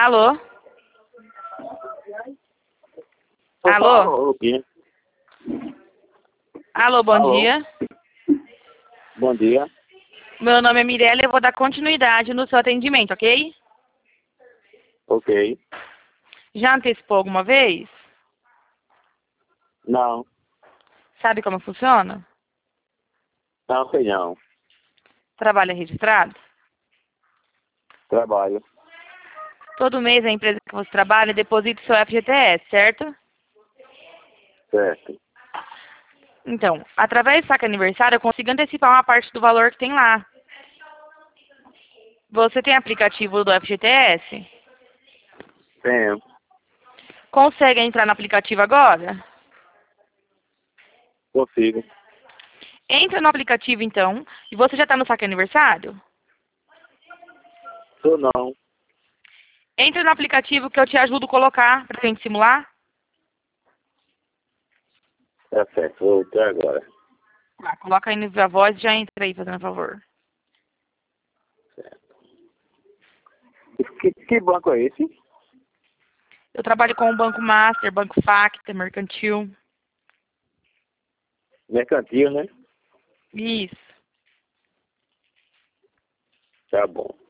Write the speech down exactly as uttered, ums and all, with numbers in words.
Alô? Alô? Alô, aqui. Alô, bom Alô? dia. Bom dia. Meu nome é Mirella e eu vou dar continuidade no seu atendimento, ok? Ok. Já antecipou alguma vez? Não, Sabe como funciona? não sei não. Trabalho registrado? Trabalho. Todo mês a empresa que você trabalha deposita o seu F G T S, certo? Certo. Então, através do saque aniversário, eu consigo antecipar uma parte do valor que tem lá. Você tem aplicativo do F G T S? Tenho. Consegue entrar no aplicativo agora? Consigo. Entra no aplicativo, então, e você já está no saque aniversário? Tô não. Entra no aplicativo que eu te ajudo a colocar para gente simular. Tá certo. Vou até agora. Tá, coloca aí no Viva Voz e já entra aí, fazendo favor. Certo. Que, que banco é esse? Eu trabalho com o Banco Master, Banco Facta, Mercantil. Mercantil, né? Isso. Tá bom.